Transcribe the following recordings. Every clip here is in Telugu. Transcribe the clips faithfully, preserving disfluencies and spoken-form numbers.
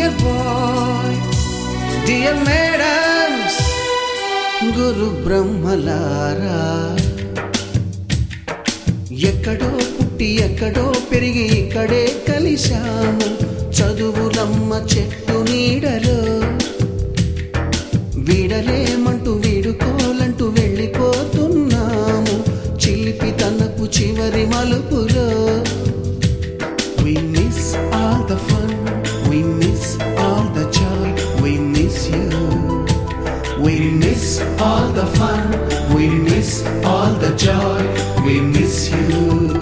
dear boy, dear madams, గురు బ్రహ్మలారా, ఎక్కడో పుట్టి ఎక్కడో పెరిగి ఇక్కడే కలిశాము చదువులమ్మ చెట్టు నీడలో. వీడలేమంటూ వీడుకోలంటూ వెళ్ళిపోతున్నాము చిలిపి తనపు చివరి మలుపులో. We miss all the fun, we miss all the joy, we miss you. We miss all the fun, we miss all the joy, we miss you.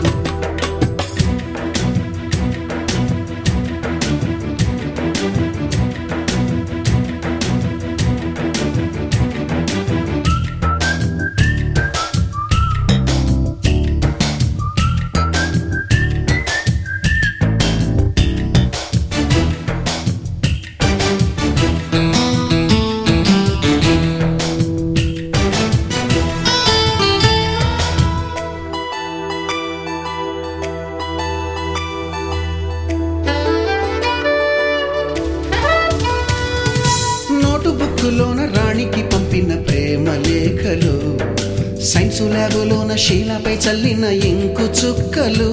బుక్కులోన రాణికి పంపిన ప్రేమ లేఖలు, సైన్సు ల్యాబులోన శీలపై చల్లిన ఇంకు చుక్కలు,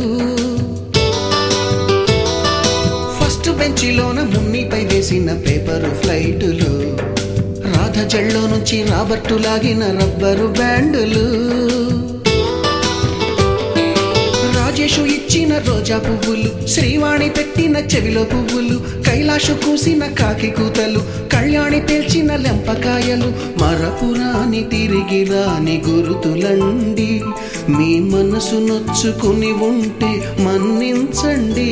ఫస్ట్ బెంచిలోన మున్నిపై వేసిన పేపరు ఫ్లైటులు, రాధ జల్లో నుంచి రాబర్టు లాగిన రబ్బరు బ్యాండులు, రాజేషు ఇచ్చిన రోజా పువ్వులు, శ్రీవాణి పెట్టిన చెవిలో పువ్వులు, కైలాషు కూసిన కాకి కూతలు, కళ్యాణి పేల్చిన లెంపకాయలు, మరపురాని తిరిగి రాని గురుతులండి. మీ మనసు నొచ్చుకుని ఉంటే మన్నించండి.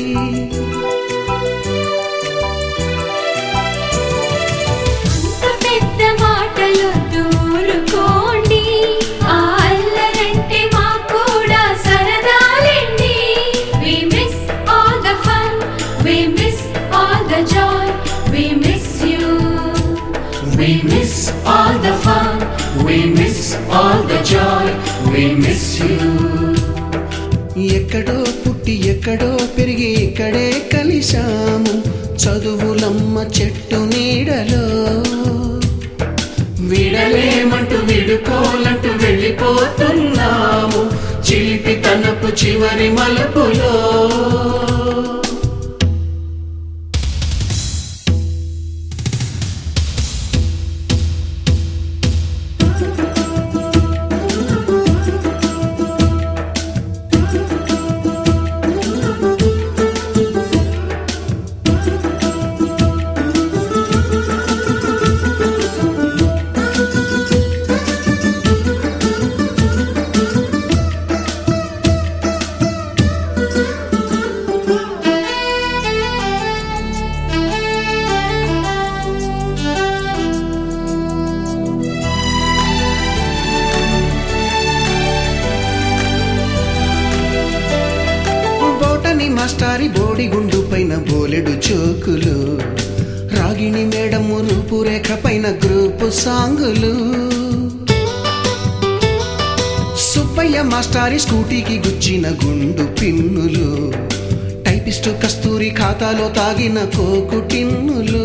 We miss all the fun, we miss all the joy, we miss you. ఎక్కడో పుట్టి ఎక్కడో పెరిగి ఇక్కడే కలిశాము చదువులమ్మ చెట్టు నీడలో. వీడలేమంటూ వీడుకోలంటూ వెళ్ళిపోతున్నాము చిలిపి తనపు చివరి మలుపులో. మాస్టారి బోడిగుండు పైన బోలెడు చోకులు, రాగిణి మేడము రూపురేఖ పైన గ్రూపు సాంగులు, సుబ్బయ్య మాస్టారి స్కూటీకి గుచ్చిన గుండు పిన్నులు, టైపిస్టు కస్తూరి ఖాతాలో తాగిన కోకు టిన్నులు,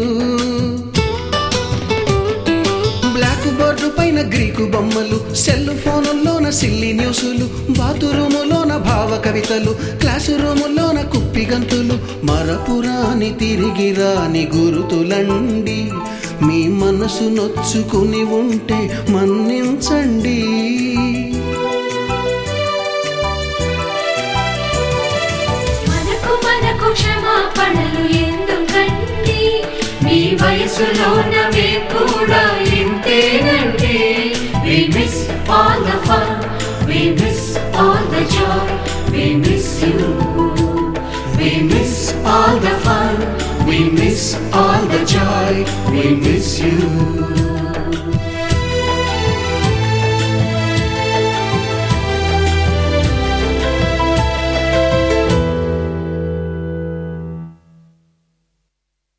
బ్లాక్ బోర్డు పైన గ్రీకు బొమ్మలు, సెల్ ఫోనుల్లోన సిల్లి న్యూసులు, బాతురూములోన భావ కవితలు, క్లాసు రూములోన కుప్పి గంతులు, మరపురాని తిరిగి రాని గురుతులండి. మీ మనసు నొచ్చుకుని ఉంటే మన్నించండి. మనకు మనకు క్షమాపణలు ఎందుకండి, మీ వయసులోన మేము కూడా ఇంతేనండి. We miss all the fun, we miss all the joy, we miss you. We miss all the fun, we miss all the joy, we miss you.